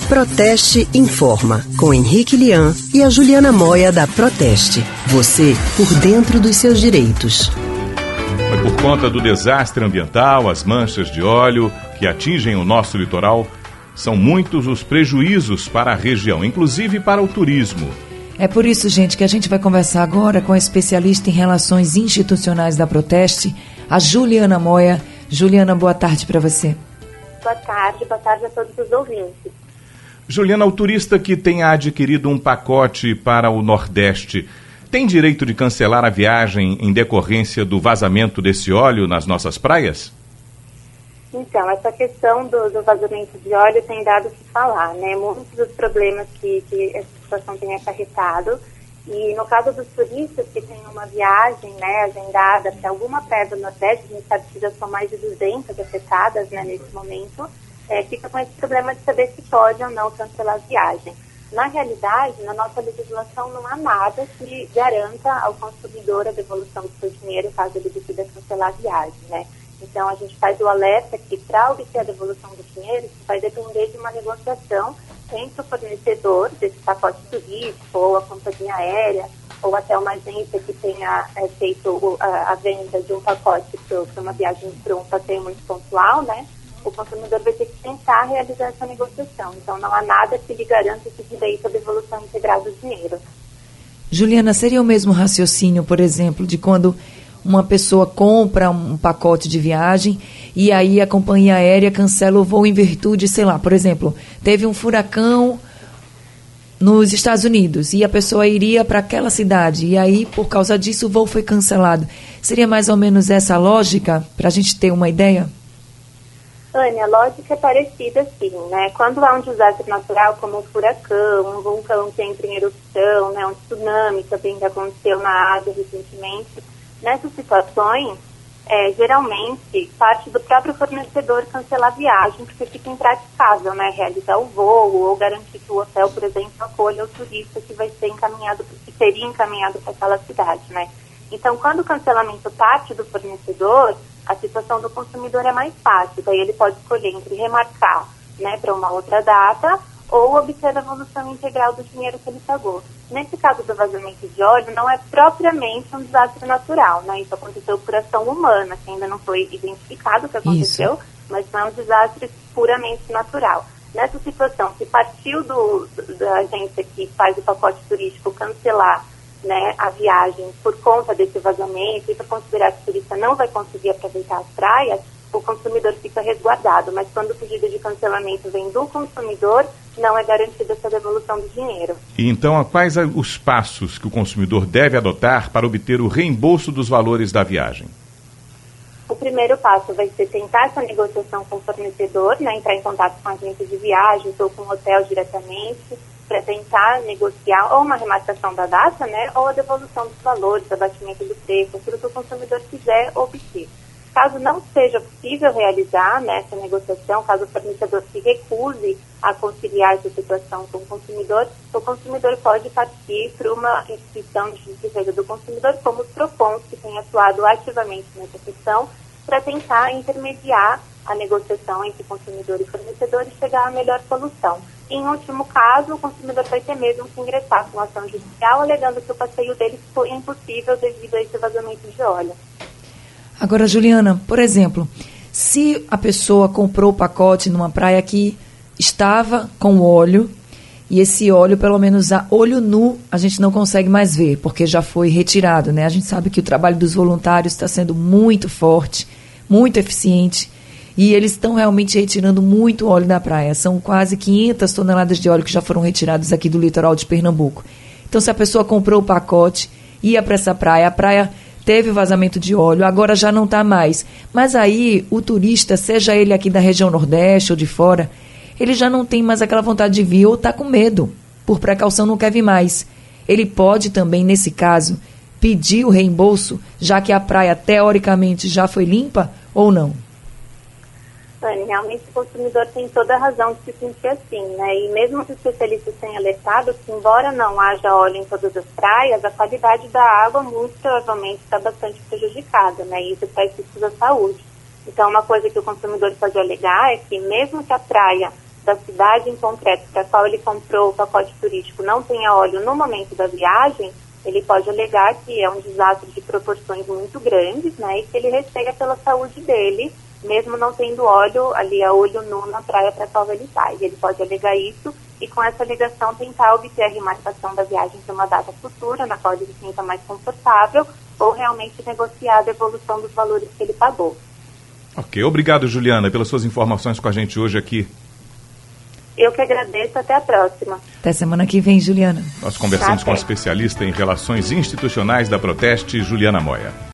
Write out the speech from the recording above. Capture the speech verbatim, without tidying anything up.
Proteste Informa, com Henrique Lian e a Juliana Moia da Proteste. Você por dentro dos seus direitos. Por conta do desastre ambiental, as manchas de óleo que atingem o nosso litoral, são muitos os prejuízos para a região, inclusive para o turismo. É por isso, gente, que a gente vai conversar agora com a especialista em relações institucionais da Proteste, a Juliana Moia. Juliana, boa tarde para você. Boa tarde, boa tarde a todos os ouvintes. Juliana, o turista que tenha adquirido um pacote para o Nordeste tem direito de cancelar a viagem em decorrência do vazamento desse óleo nas nossas praias? Então, essa questão do, do vazamento de óleo tem dado o que falar, né? Muitos dos problemas que, que essa situação tem acarretado. E no caso dos turistas que têm uma viagem, né, agendada para alguma praia do Nordeste, a gente sabe que já são mais de duzentas afetadas, né, nesse momento, é, fica com esse problema de saber se pode ou não cancelar a viagem. Na realidade, na nossa legislação não há nada que garanta ao consumidor a devolução do seu dinheiro caso ele decida cancelar a viagem, né? Então, a gente faz o alerta que para obter a devolução do dinheiro, isso vai depender de uma negociação entre o fornecedor desse pacote turístico, ou a companhia aérea, ou até uma agência que tenha é, feito a, a venda de um pacote para uma viagem para um passeio muito pontual, né? O consumidor vai ter que tentar realizar essa negociação. Então, não há nada que lhe garanta esse direito à devolução integral do dinheiro. Juliana, seria o mesmo raciocínio, por exemplo, de quando uma pessoa compra um pacote de viagem e aí a companhia aérea cancela o voo em virtude, sei lá, por exemplo, teve um furacão nos Estados Unidos e a pessoa iria para aquela cidade e aí, por causa disso, o voo foi cancelado. Seria mais ou menos essa a lógica, para a gente ter uma ideia? Ania, a lógica é parecida, sim, né? Quando há um desastre natural, como um furacão, um vulcão que entra em erupção, né? Um tsunami também que aconteceu na Ásia recentemente, nessas situações, é, geralmente, parte do próprio fornecedor cancelar a viagem, porque fica impraticável, né? Realizar o voo ou garantir que o hotel, por exemplo, acolha o turista que vai ser encaminhado, que seria encaminhado para aquela cidade, né? Então, quando o cancelamento parte do fornecedor, a situação do consumidor é mais fácil. Daí ele pode escolher entre remarcar, né, para uma outra data ou obter a devolução integral do dinheiro que ele pagou. Nesse caso do vazamento de óleo, não é propriamente um desastre natural, né? Isso aconteceu por ação humana, que ainda não foi identificado o que aconteceu, Isso. mas não é um desastre puramente natural. Nessa situação, se partiu do, da agência que faz o pacote turístico cancelar, né, a viagem por conta desse vazamento e para considerar que o turista não vai conseguir aproveitar as praias, o consumidor fica resguardado. Mas quando o pedido de cancelamento vem do consumidor, não é garantida essa devolução do dinheiro. E então, quais os passos que o consumidor deve adotar para obter o reembolso dos valores da viagem? O primeiro passo vai ser tentar essa negociação com o fornecedor, né, entrar em contato com a agência de viagens ou com o hotel diretamente, para tentar negociar ou uma remarcação da data, né, ou a devolução dos valores, abatimento do preço, aquilo que o consumidor quiser obter. Caso não seja possível realizar, né, essa negociação, caso o fornecedor se recuse a conciliar essa situação com o consumidor, o consumidor pode partir para uma instituição de defesa do consumidor, como os PROCONs, que têm atuado ativamente nessa questão, para tentar intermediar a negociação entre consumidor e fornecedor e chegar à melhor solução. Em último caso, o consumidor vai ter mesmo que ingressar com ação judicial, alegando que o passeio dele foi impossível devido a esse vazamento de óleo. Agora, Juliana, por exemplo, se a pessoa comprou o pacote numa praia que estava com óleo, e esse óleo, pelo menos a olho nu, a gente não consegue mais ver, porque já foi retirado, né? A gente sabe que o trabalho dos voluntários está sendo muito forte, muito eficiente, e eles estão realmente retirando muito óleo da praia. São quase quinhentas toneladas de óleo que já foram retiradas aqui do litoral de Pernambuco. Então, se a pessoa comprou o pacote, ia para essa praia, a praia teve vazamento de óleo, agora já não está mais. Mas aí, o turista, seja ele aqui da região Nordeste ou de fora, ele já não tem mais aquela vontade de vir ou está com medo. Por precaução, não quer vir mais. Ele pode também, nesse caso, pedir o reembolso, já que a praia, teoricamente, já foi limpa ou não? Anne, realmente o consumidor tem toda a razão de se sentir assim, né? E mesmo que os especialistas tenham alertado que, embora não haja óleo em todas as praias, a qualidade da água muito provavelmente está bastante prejudicada, né? E isso traz riscos à saúde. Então, uma coisa que o consumidor pode alegar é que, mesmo que a praia da cidade em concreto para a qual ele comprou o pacote turístico não tenha óleo no momento da viagem, ele pode alegar que é um desastre de proporções muito grandes, né, e que ele receia pela saúde dele, mesmo não tendo óleo ali a olho nu na praia para a qual ele vai. Ele pode alegar isso e com essa alegação tentar obter a remarcação da viagem para uma data futura, na qual ele se sinta mais confortável, ou realmente negociar a devolução dos valores que ele pagou. Ok, obrigado, Juliana, pelas suas informações com a gente hoje aqui. Eu que agradeço, até a próxima. Até semana que vem, Juliana. Nós conversamos Tá, com a bem. especialista em relações institucionais da Proteste, Juliana Moia.